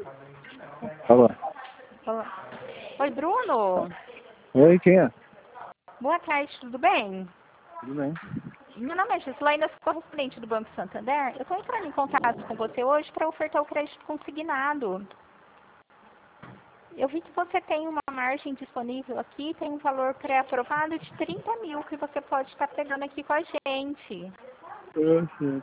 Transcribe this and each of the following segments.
Alô. Olá. Oi, Bruno. Oi, quem é? Boa tarde, tudo bem? Tudo bem. Meu nome é Gislaine, sou correspondente do Banco Santander. Eu estou entrando em contato com você hoje para ofertar o crédito consignado. Eu vi que você tem uma margem disponível aqui, tem um valor pré-aprovado de 30 mil que você pode estar pegando aqui com a gente. Sim.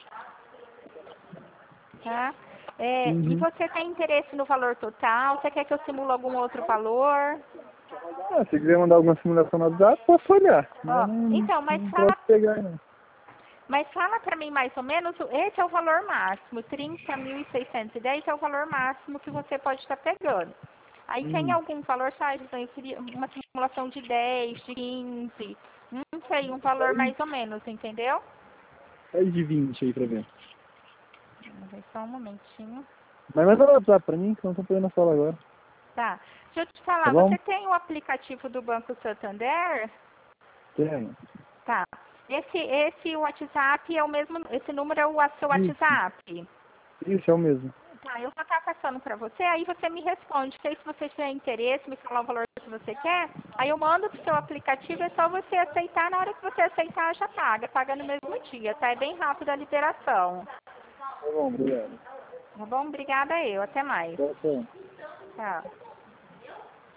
Tá? E você tem interesse no valor total? Você quer que eu simule algum outro valor? Se quiser mandar alguma simulação no WhatsApp, posso olhar. Ó, então, Não posso pegar, não. mas fala para mim mais ou menos, esse é o valor máximo, 30.610 é o valor máximo que você pode estar pegando. Aí tem algum valor, sabe, eu queria uma simulação de 10, de 15, não sei, um valor mais ou menos, entendeu? Faz de 20 aí pra ver. Vamos ver só um momentinho. Mas manda no WhatsApp pra mim, que eu não tô pegando a sala agora. Tá, deixa eu te Tá falar, bom? você tem o aplicativo do Banco Santander? Tenho. Tá. Esse WhatsApp é o mesmo, esse número é o seu WhatsApp? Isso, é o mesmo. Tá, eu vou estar passando para você, aí você me responde. Se você tiver interesse, me falar o valor que você quer, aí eu mando pro seu aplicativo, é só você aceitar, na hora que você aceitar já paga, paga no mesmo dia, tá? É bem rápido a liberação. Tá bom, obrigado. Tá bom? Obrigada eu, até mais. Tchau. Tchau.